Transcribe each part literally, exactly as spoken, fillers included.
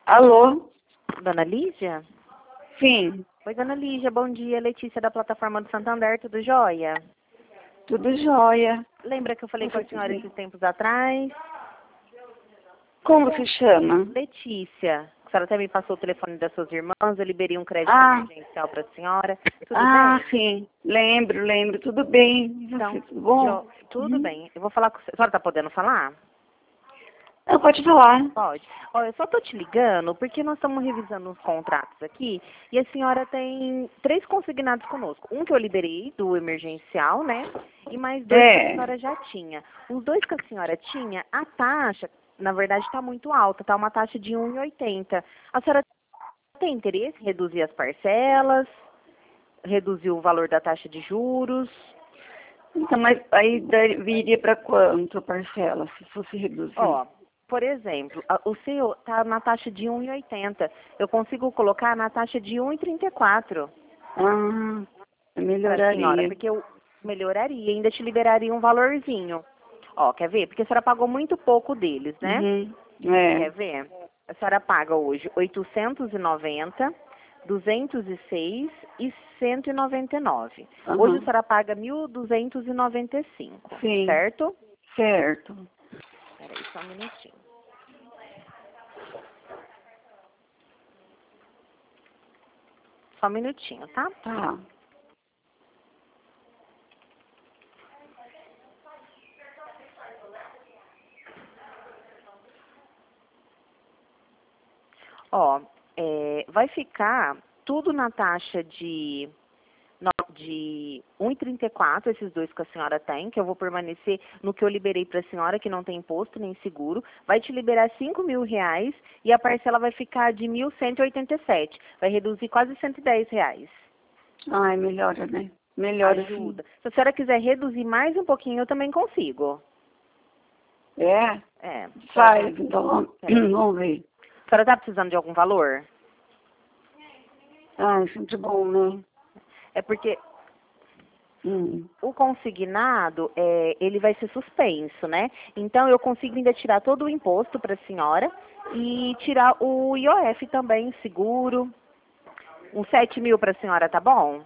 Alô? Dona Lígia? Sim, Oi, Dona Lígia, bom dia. Letícia da plataforma do Santander, tudo jóia? tudo jóia. Lembra que eu falei com a Tudo senhora bem. esses tempos atrás? Como se chama? Letícia. A senhora até me passou o telefone das suas irmãs, eu liberei um crédito Ah, emergencial para a senhora. Tudo ah, bem? sim. Lembro, lembro. Tudo bem. E você, Então, tudo bom? jo- tudo Uhum. bem. Eu vou falar com você. A senhora tá podendo falar? Não, pode falar. Pode. Olha, eu só tô te ligando porque nós estamos revisando os contratos aqui e a senhora tem três consignados conosco. Um que eu liberei do emergencial, né? E mais dois que a É. senhora já tinha. Os dois que a senhora tinha, a taxa, na verdade, está muito alta, tá uma taxa de um e oitenta. A senhora tem interesse em reduzir as parcelas, reduzir o valor da taxa de juros? Então, mas aí daí viria para quanto a parcela, se fosse reduzir? Ó, por exemplo, a- o seu tá na taxa de um e oitenta. Eu consigo colocar na taxa de um e trinta e quatro Ah, para a senhora, melhoraria. porque eu melhoraria, ainda te liberaria um valorzinho. Ó, quer ver? Porque a senhora pagou muito pouco deles, né? Uhum. É. Quer ver? A senhora paga hoje oitocentos e noventa, duzentos e seis e cento e noventa e nove. Hoje a Aham. senhora paga mil duzentos e noventa e cinco, Sim, certo? certo. Peraí, só um minutinho. Só um minutinho, tá? Tá. Ó, é, vai ficar tudo na taxa de, no- de um e trinta e quatro, esses dois que a senhora tem, que eu vou permanecer no que eu liberei para a senhora, que não tem imposto nem seguro. Vai te liberar cinco mil reais e a parcela vai ficar de mil cento e oitenta e sete. Vai reduzir quase cento e dez reais. Ai, melhora, né? Melhora sim. Ajuda. Se a senhora quiser reduzir mais um pouquinho, eu também consigo. É? É. A senhora, Faz, então vamos peraí. vamos ver. A senhora tá precisando de algum valor? Ah, é sempre bom, né? É porque Hum. o consignado, é, ele vai ser suspenso, né? Então, eu consigo ainda tirar todo o imposto para a senhora e tirar o I O F também, seguro. Uns sete mil para a senhora, tá bom?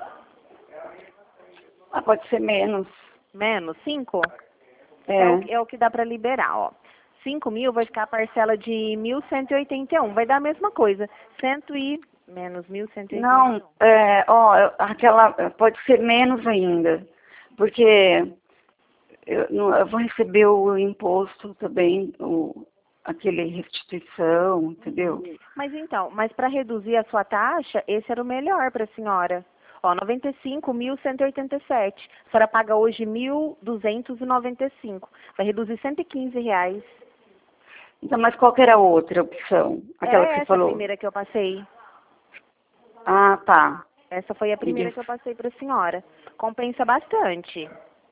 Ah, pode ser menos. Menos cinco? É o, É. é o que dá para liberar, ó. Cinco mil vai ficar a parcela de mil cento e oitenta e um. Vai dar a mesma coisa. Cento e... Menos mil cento e oitenta e Não, um. é, ó, eu- aquela, pode ser menos ainda, porque eu, não- eu vou receber o imposto também, o, aquele restituição, entendeu? Mas então, mas para reduzir a sua taxa, esse era o melhor para a senhora. Ó, noventa e cinco mil cento e oitenta e sete. A senhora paga hoje mil duzentos e noventa e cinco. Vai reduzir cento e quinze reais. Então, mas qual que era a outra opção? Aquela que É você essa a falou? primeira que eu passei. Ah, tá. Essa foi a E primeira des- que eu passei para a senhora. Compensa bastante.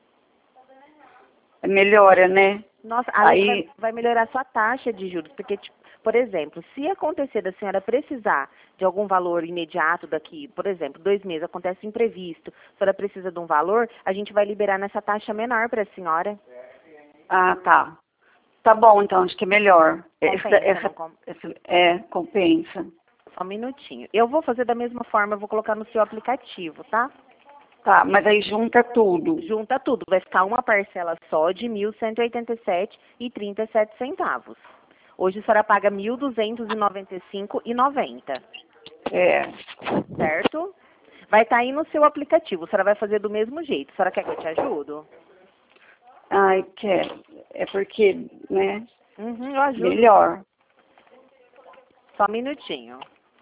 melhora, né? Nossa, além vai, Aí, vai melhorar a sua taxa de juros, porque, tipo, por exemplo, se acontecer da senhora precisar de algum valor imediato daqui, por exemplo, dois meses, acontece imprevisto, a senhora precisa de um valor, a gente vai liberar nessa taxa menor para a senhora. ah, tá. Tá bom, então, acho que é melhor. Essa, Compensa, não essa, com... essa é, compensa. Só um minutinho. Eu vou fazer da mesma forma, eu vou colocar no seu aplicativo, tá? Tá, mas aí junta tudo. Junta tudo, vai ficar uma parcela só de mil cento e oitenta e sete e trinta e sete centavos. Hoje a senhora paga mil duzentos e noventa e cinco e noventa. É. Certo? Vai estar aí no seu aplicativo. A senhora vai fazer do mesmo jeito. A senhora quer que eu te ajudo? Ai, quer. É porque, né? Uhum, eu ajudo. Melhor. Só um minutinho.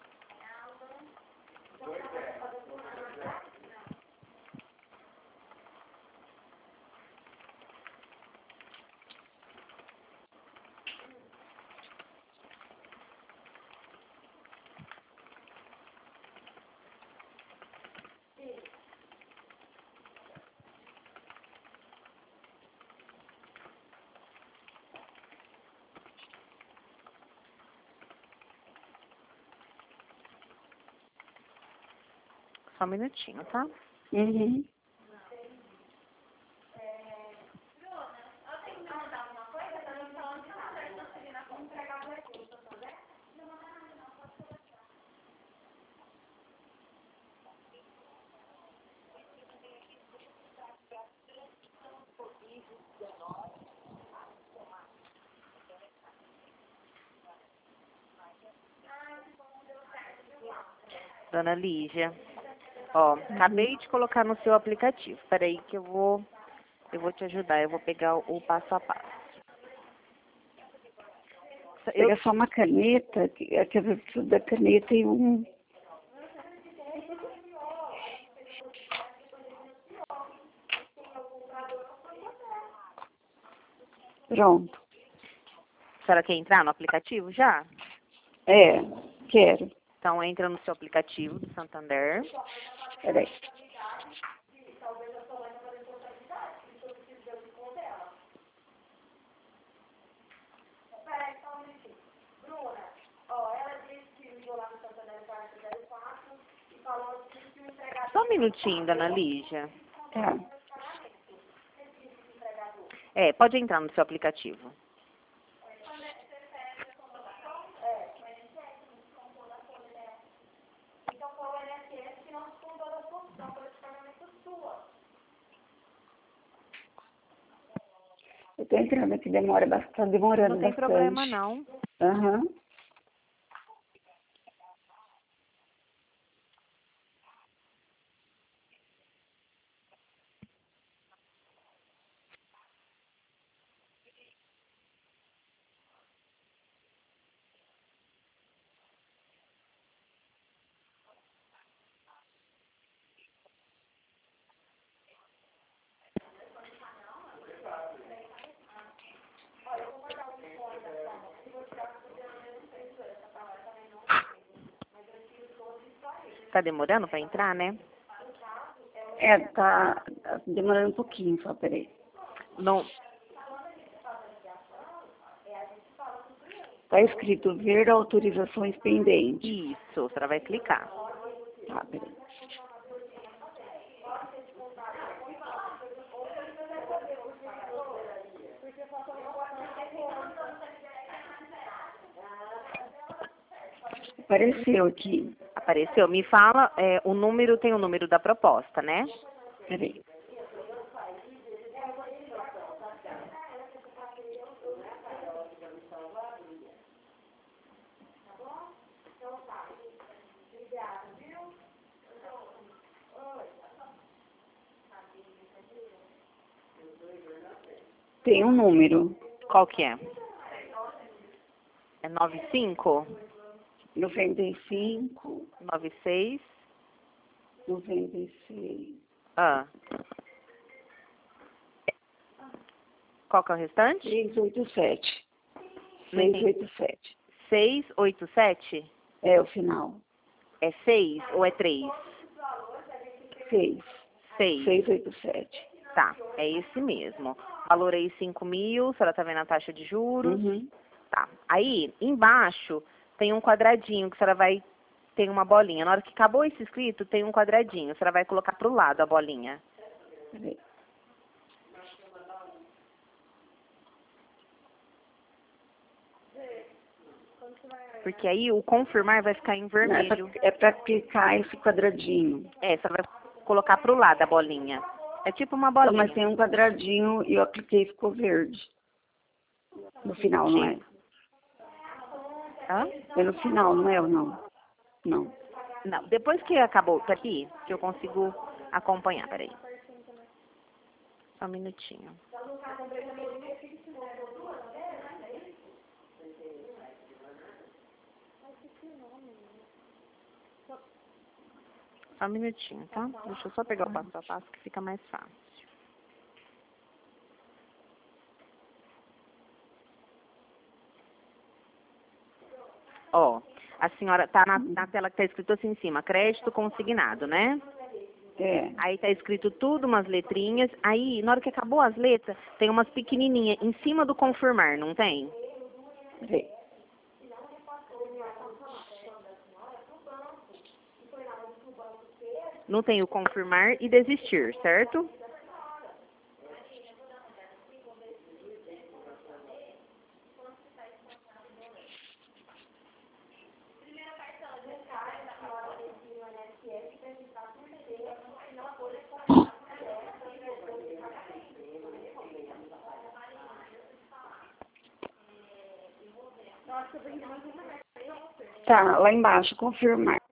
Só um minutinho, tá? Uhum. Dona Lígia. Ó, Uhum. acabei de colocar no seu aplicativo. Espera aí que eu vou, eu vou te ajudar. Eu vou pegar o, o passo a passo. Eu, Pega só uma caneta, que é que eu preciso da caneta e um... Pronto. a senhora quer entrar no aplicativo já? É, quero. Então entra no seu aplicativo do Santander. Peraí. Só um minutinho, Dona Lígia. Tá. É, pode entrar no seu aplicativo. Eu tô entrando aqui, demora bastante, tá demorando Não tem bastante. problema, não. Aham. Tá demorando para entrar, né? É, tá demorando um pouquinho só, peraí. Não. Tá escrito ver autorizações pendentes. Isso, a senhora vai clicar. Tá, peraí. Apareceu aqui. Apareceu. Me fala, é, o número, tem o número da proposta, né? Peraí. Tem um número. Qual que é? É nove cinco? noventa e cinco, nove seis? noventa e seis. Ah. Qual que é o restante? seiscentos e oitenta e sete. Não entendi. seiscentos e oitenta e sete. seis oito sete? É o final. É seis ou é três? seis. seis. seiscentos e oitenta e sete. Tá, é esse mesmo. Valor aí cinco mil, a senhora tá vendo a taxa de juros? Uhum. Tá. Aí, embaixo, tem um quadradinho que a senhora vai... Tem uma bolinha. Na hora que acabou esse escrito, tem um quadradinho. A senhora vai colocar pro lado a bolinha. Peraí. Porque aí o confirmar vai ficar em Não, vermelho. é para clicar esse quadradinho. É, a senhora vai colocar pro lado a bolinha. É tipo uma Então, bolinha. mas tem um quadradinho e eu apliquei e ficou verde. No final, não é? Hã? É no final, não é ou não? Não. Não, depois que acabou, tá aqui, que eu consigo acompanhar, peraí. Só um minutinho. Só um minutinho, tá? Deixa eu só pegar o passo a passo que fica mais fácil. Ó, a senhora tá na, na tela que tá escrito assim em cima, crédito consignado, né? É. Aí tá escrito tudo, umas letrinhas. Aí, na hora que acabou as letras, tem umas pequenininhas em cima do confirmar, não tem? Peraí. Não tem o confirmar e desistir, certo? Tá, lá embaixo, confirmar.